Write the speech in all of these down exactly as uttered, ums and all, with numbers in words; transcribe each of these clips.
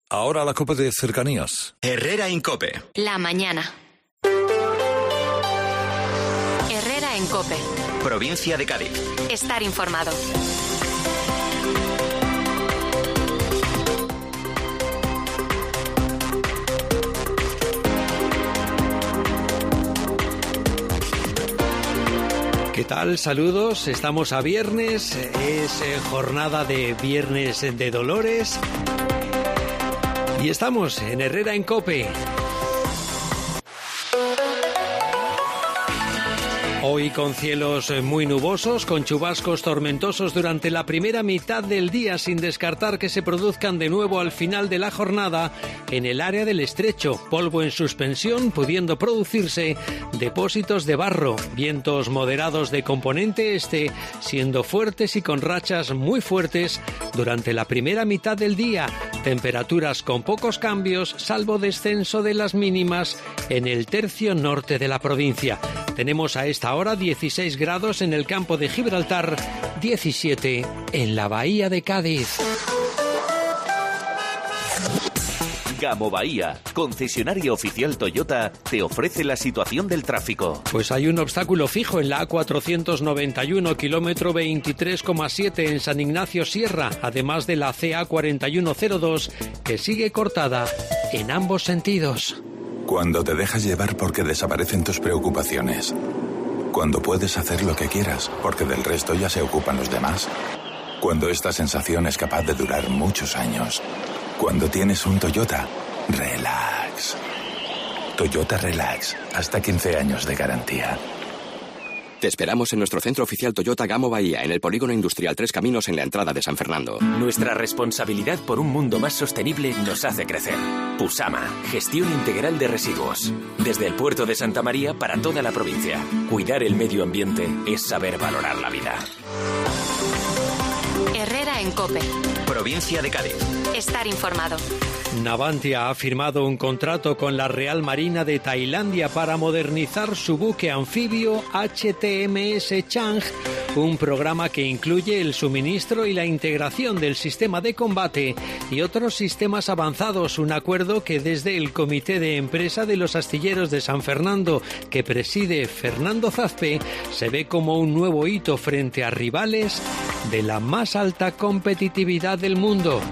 Ahora la Cope de Cercanías. Herrera en Cope. La mañana. Herrera en Cope. Provincia de Cádiz. Estar informado. ¿Qué tal? Saludos. Estamos a viernes. Es eh, jornada de Viernes de Dolores. Y estamos en Herrera en Cope. Hoy con cielos muy nubosos, con chubascos tormentosos durante la primera mitad del día, sin descartar que se produzcan de nuevo al final de la jornada en el área del estrecho. Polvo en suspensión, pudiendo producirse depósitos de barro. Vientos moderados de componente este, siendo fuertes y con rachas muy fuertes durante la primera mitad del día. Temperaturas con pocos cambios, salvo descenso de las mínimas en el tercio norte de la provincia. Tenemos a esta hora dieciséis grados en el campo de Gibraltar, diecisiete en la bahía de Cádiz. Gamo Bahía, concesionario oficial Toyota, te ofrece la situación del tráfico. Pues hay un obstáculo fijo en la A cuatrocientos noventa y uno, kilómetro veintitrés coma siete en San Ignacio Sierra, además de la C A cuarenta y uno cero dos, que sigue cortada en ambos sentidos. Cuando te dejas llevar porque desaparecen tus preocupaciones. Cuando puedes hacer lo que quieras porque del resto ya se ocupan los demás. Cuando esta sensación es capaz de durar muchos años. Cuando tienes un Toyota, relax. Toyota Relax, hasta quince años de garantía. Te esperamos en nuestro centro oficial Toyota Gamo Bahía, en el Polígono Industrial Tres Caminos, en la entrada de San Fernando. Nuestra responsabilidad por un mundo más sostenible nos hace crecer. Pusama, gestión integral de residuos. Desde el puerto de Santa María para toda la provincia. Cuidar el medio ambiente es saber valorar la vida. Herrera en Cope. Provincia de Cádiz. Estar informado. Navantia ha firmado un contrato con la Real Marina de Tailandia para modernizar su buque anfibio H T M S Chang, un programa que incluye el suministro y la integración del sistema de combate y otros sistemas avanzados, un acuerdo que desde el Comité de Empresa de los Astilleros de San Fernando, que preside Fernando Zazpe, se ve como un nuevo hito frente a rivales de la más alta competitividad del mundo.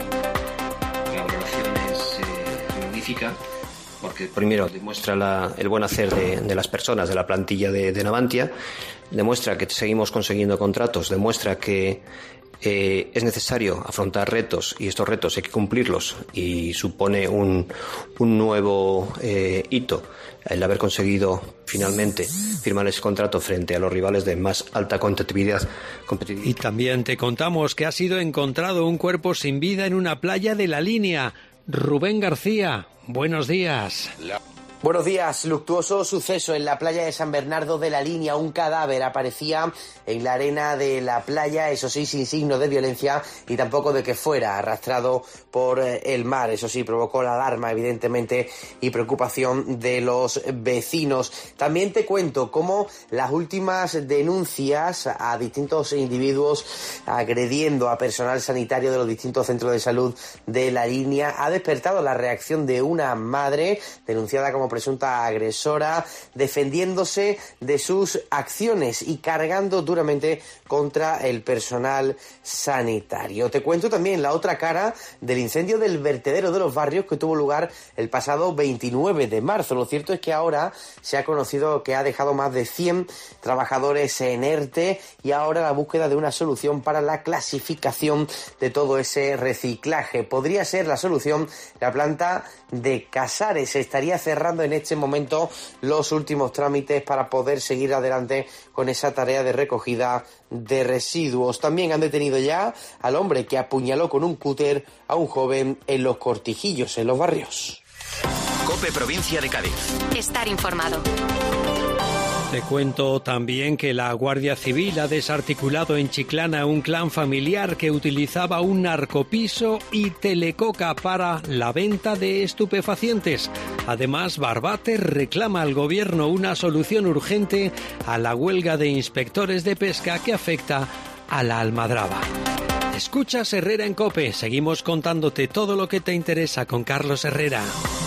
Porque primero demuestra la, el buen hacer de, de las personas, de la plantilla de, de Navantia, demuestra que seguimos consiguiendo contratos, demuestra que eh, es necesario afrontar retos y estos retos hay que cumplirlos y supone un, un nuevo eh, hito el haber conseguido finalmente firmar ese contrato frente a los rivales de más alta competitividad. competitividad. Y también te contamos que ha sido encontrado un cuerpo sin vida en una playa de La Línea. Rubén García, buenos días. La... Buenos días. Luctuoso suceso en la playa de San Bernardo de La Línea. Un cadáver aparecía en la arena de la playa, eso sí, sin signo de violencia y tampoco de que fuera arrastrado por el mar. Eso sí, provocó la alarma, evidentemente, y preocupación de los vecinos. También te cuento cómo las últimas denuncias a distintos individuos agrediendo a personal sanitario de los distintos centros de salud de La Línea ha despertado la reacción de una madre denunciada como presunta agresora, defendiéndose de sus acciones y cargando duramente contra el personal sanitario. Te cuento también la otra cara del incendio del vertedero de Los Barrios que tuvo lugar el pasado veintinueve de marzo. Lo cierto es que ahora se ha conocido que ha dejado más de cien trabajadores en ERTE y ahora la búsqueda de una solución para la clasificación de todo ese reciclaje. Podría ser la solución la planta de Casares. Se estaría cerrando en este momento los últimos trámites para poder seguir adelante con esa tarea de recogida de residuos. También han detenido ya al hombre que apuñaló con un cúter a un joven en Los Cortijillos, en Los Barrios. Cope Provincia de Cádiz. Estar informado. Te cuento también que la Guardia Civil ha desarticulado en Chiclana un clan familiar que utilizaba un narcopiso y telecoca para la venta de estupefacientes. Además, Barbate reclama al gobierno una solución urgente a la huelga de inspectores de pesca que afecta a la almadraba. Escuchas Herrera en COPE. Seguimos contándote todo lo que te interesa con Carlos Herrera.